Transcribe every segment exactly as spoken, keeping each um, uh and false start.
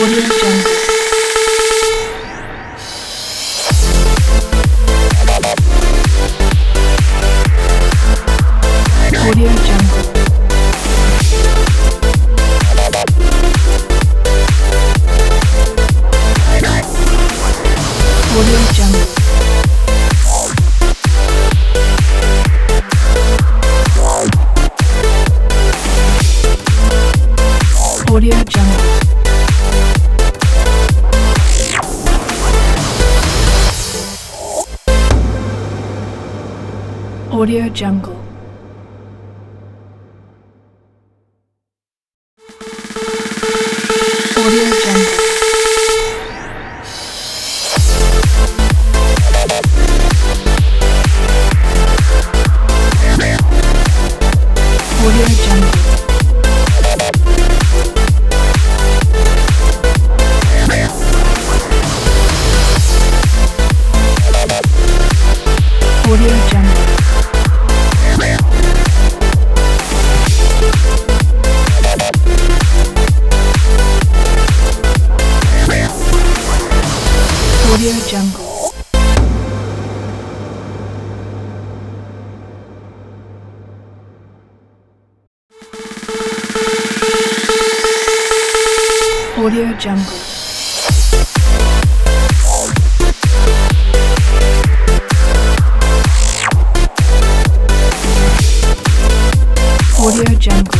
Audio Jungle. Audio Jungle. Audio Jungle. Audio Jungle. Audio Jungle. Audio Jungle. Audio Jungle. Audio Jungle. Audio Jungle. Audio Jungle.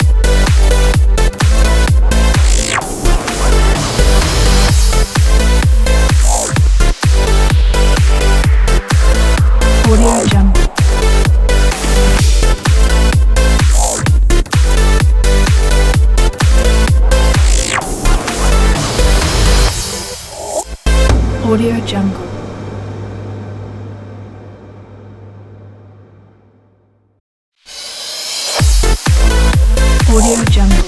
Audio Jungle. Audio Jungle. Audio Jungle.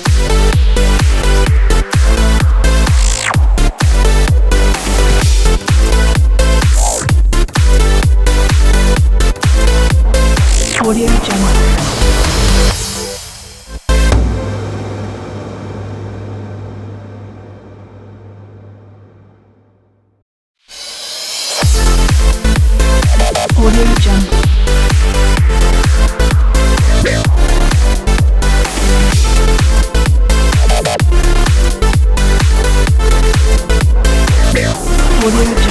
Audio Jungle. Audio Jungle. Audio Jungle.